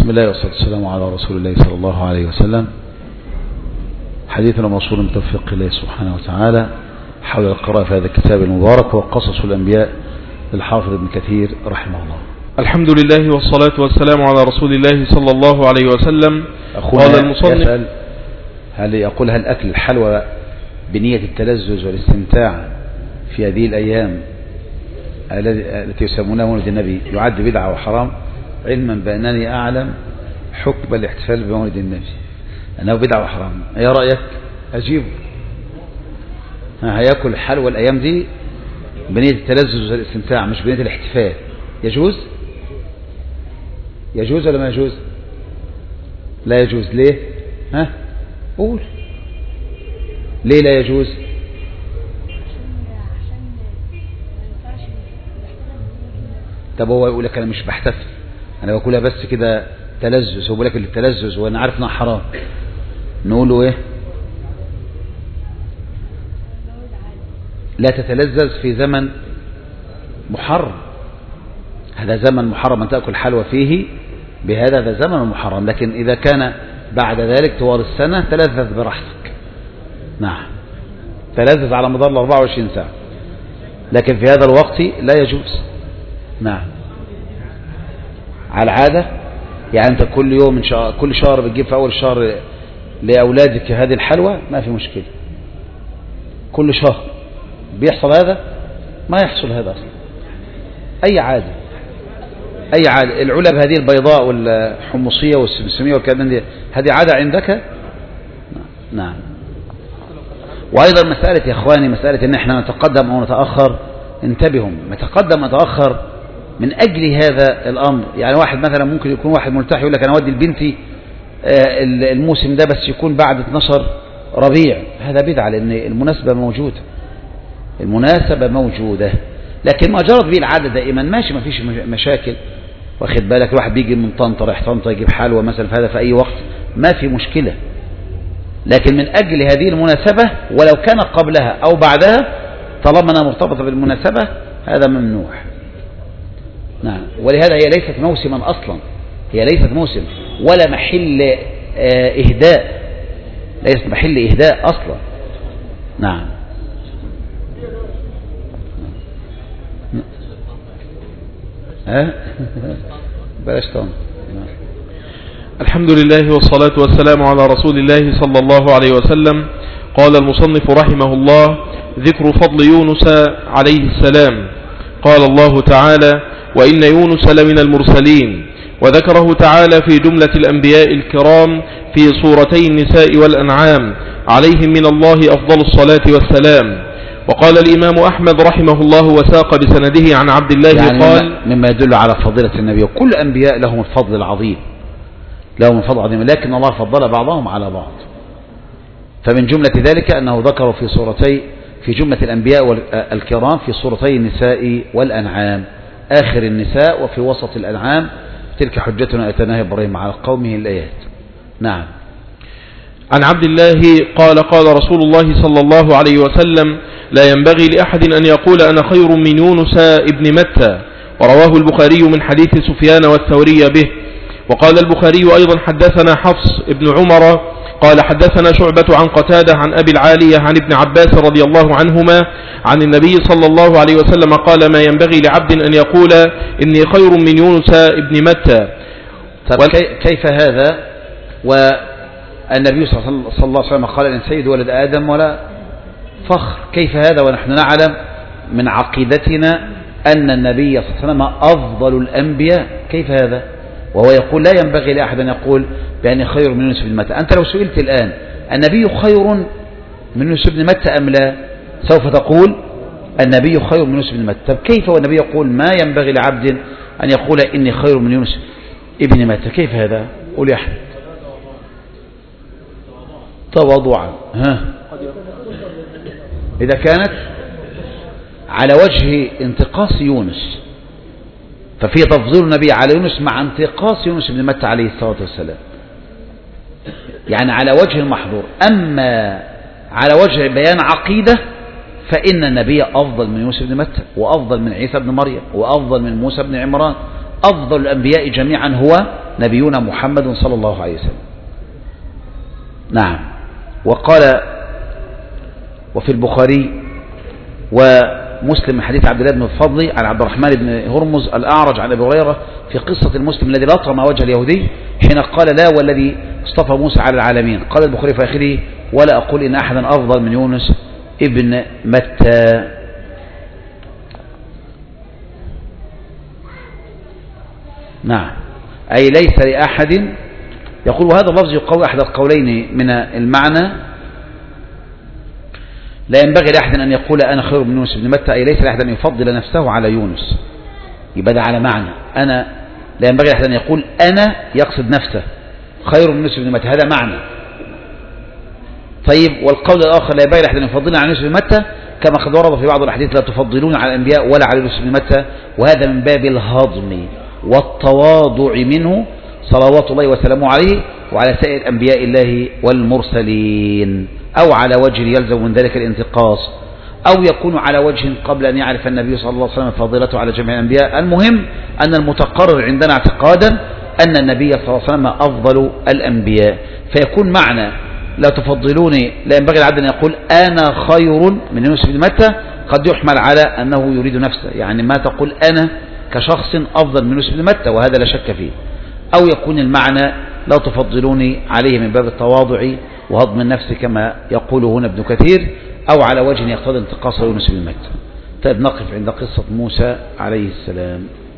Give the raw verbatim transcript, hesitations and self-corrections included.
بسم الله والصلاة والسلام على رسول الله صلى الله عليه وسلم. حديثنا موصول من توفيق الله سبحانه وتعالى حول القراءة في هذا الكتاب المبارك وقصص الأنبياء للحافظ ابن كثير رحمه الله. الحمد لله والصلاة والسلام على رسول الله صلى الله عليه وسلم. قال المصنف يسأل هل يقول هل أكل الحلوى بنية التلذذ والاستمتاع في هذه الأيام التي يسمونها مولد النبي يعد بدعة وحرام، علما بأنني أعلم حكم الاحتفال بمولد النبي أنه بدعة وحرام. ايه رأيك؟ أجيب. هياكل الحلوى الأيام دي بنية التلذذ والاستمتاع مش بنية الاحتفال، يجوز؟ يجوز ولا ما يجوز؟ لا يجوز. ليه؟ ها؟ قول ليه لا يجوز؟ طب هو يقول لك انا مش بحتفل، انا باكلها بس كده تلذذ، هو بيقول لك التلذذ وانا عارف انها حرام، نقول له ايه؟ لا تتلذذ في زمن محرم، هذا زمن محرم ان تاكل حلوى فيه بهذا، هذا زمن محرم. لكن اذا كان بعد ذلك طوال السنه تلذذ براحتك، نعم تلذذ على مدار أربعة وعشرين ساعه، لكن في هذا الوقت لا يجوز. نعم على العادة، يعني انت كل يوم ان شاء كل شهر بتجيب في اول الشهر لاولادك هذه الحلوى، ما في مشكلة. كل شهر بيحصل هذا؟ ما يحصل هذا اصلا. اي عادة اي عادة العلب هذه البيضاء والحمصية والسمسمية والكلام ده، هذه عادة عندك؟ نعم. وايضا مسألة يا اخواني، مسألة ان احنا نتقدم او نتأخر، انتبهوا، نتقدم نتأخر من أجل هذا الأمر. يعني واحد مثلا ممكن يكون واحد ملتحي يقول لك أنا أودي لبنتي الموسم ده بس يكون بعد اثناشر ربيع، هذا بدعة، لأن المناسبة موجودة، المناسبة موجودة، لكن ما جرت به العادة دائما ماشي، ما فيش مشاكل، واخد بالك. الواحد بيجي من طنطا رايح طنطا يجيب حلوى مثلا في هذا في أي وقت، ما في مشكلة. لكن من أجل هذه المناسبة ولو كان قبلها أو بعدها، طالما أنها مرتبطة بالمناسبة، هذا ممنوع. نعم. ولهذا هي ليست موسما أصلا، هي ليست موسم ولا محل إهداء، ليست محل إهداء أصلا. نعم. ها بلاش طن. الحمد لله والصلاة والسلام على رسول الله صلى الله عليه وسلم. قال المصنف رحمه الله: ذكر فضل يونس عليه السلام. قال الله تعالى: وإن يونس لمن المرسلين. وذكره تعالى في جملة الأنبياء الكرام في سورتي النساء والأنعام عليهم من الله أفضل الصلاة والسلام. وقال الإمام أحمد رحمه الله وساق بسنده عن عبد الله يعني قال: مما يدل على فضيلة النبي، وكل الأنبياء لهم الفضل العظيم، لهم الفضل العظيم، لكن الله فضل بعضهم على بعض. فمن جملة ذلك أنه ذكر في سورتي في جملة الأنبياء الكرام في سورتي النساء والأنعام، آخر النساء وفي وسط الأنعام، تلك حجتنا أتناها إبراهيم على قومه الآيات. نعم. عن عبد الله قال: قال رسول الله صلى الله عليه وسلم: لا ينبغي لأحد أن يقول أنا خير من يونس ابن متى. ورواه البخاري من حديث سفيان والثوري به. وقال البخاري أيضا: حدثنا حفص ابن عمر قال حدثنا شعبة عن قتادة عن أبي العالية عن ابن عباس رضي الله عنهما عن النبي صلى الله عليه وسلم قال: ما ينبغي لعبد أن يقول إني خير من يونس ابن متى. طب كيف هذا والنبي صلى الله عليه وسلم قال إن سيد ولد آدم ولا فخر؟ كيف هذا ونحن نعلم من عقيدتنا أن النبي صلى الله عليه وسلم أفضل الأنبياء؟ كيف هذا وهو يقول لا ينبغي لأحد أن يقول بأني خير من يونس بن متى؟ أنت لو سئلت الآن النبي خير من يونس بن متى أم لا، سوف تقول النبي خير من يونس بن متى. طب كيف والنبي يقول ما ينبغي لعبد أن يقول إني خير من يونس ابن متى؟ كيف هذا؟ قول يا أحمد. تواضعا. ها إذا كانت على وجه انتقاص يونس، ففي تفضيل النبي على يونس مع انتقاص يونس بن متى عليه الصلاة والسلام، يعني على وجه المحظور. أما على وجه بيان عقيدة فإن النبي أفضل من يونس بن متى، وأفضل من عيسى بن مريم، وأفضل من موسى بن عمران. أفضل الأنبياء جميعا هو نبينا محمد صلى الله عليه وسلم. نعم. وقال وفي البخاري ومسلم من حديث عبد الله بن الفضل عن عبد الرحمن بن هرمز الأعرج عن أبي هريرة في قصة المسلم الذي لطم وجه اليهودي حين قال لا والذي اصطفى موسى على العالمين. قال البخاري في آخره ولا أقول إن أحدا أفضل من يونس ابن متى. نعم. أي ليس لأحد يقول، وهذا اللفظ يقوي أحد القولين من المعنى، لا ينبغي لأحد أن يقول أنا خير من يونس بن متى، أي ليس لأحد أن يفضل نفسه على يونس. يبقى ده على معنى أنا، لا ينبغي لأحد أن يقول أنا يقصد نفسه خير من يونس بن متى، هذا معنى. طيب والقول الآخر لا ينبغي لأحد أن يفضلنا على يونس بن متى كما قد ورد في بعض الأحاديث لا تفضلون على الأنبياء ولا على يونس بن متى، وهذا من باب الهضم والتواضع منه صلوات الله وسلامه عليه وعلى سائر أنبياء الله والمرسلين، أو على وجه يلزم من ذلك الانتقاص، أو يكون على وجه قبل أن يعرف النبي صلى الله عليه وسلم فضيلته على جميع الأنبياء. المهم أن المتقرر عندنا اعتقادا أن النبي صلى الله عليه وسلم أفضل الأنبياء، فيكون معنى لا تفضلوني لا ينبغي لعبد أن يقول أنا خير من يونس بن متى قد يحمل على أنه يريد نفسه، يعني ما تقول أنا كشخص أفضل من يونس بن متى، وهذا لا شك فيه. أو يكون المعنى لا تفضلوني عليه من باب التواضع وهضم النفس كما يقول هنا ابن كثير، أو على وجه يقتضي انتقاص يونس بن متى. طيب نقف عند قصة موسى عليه السلام.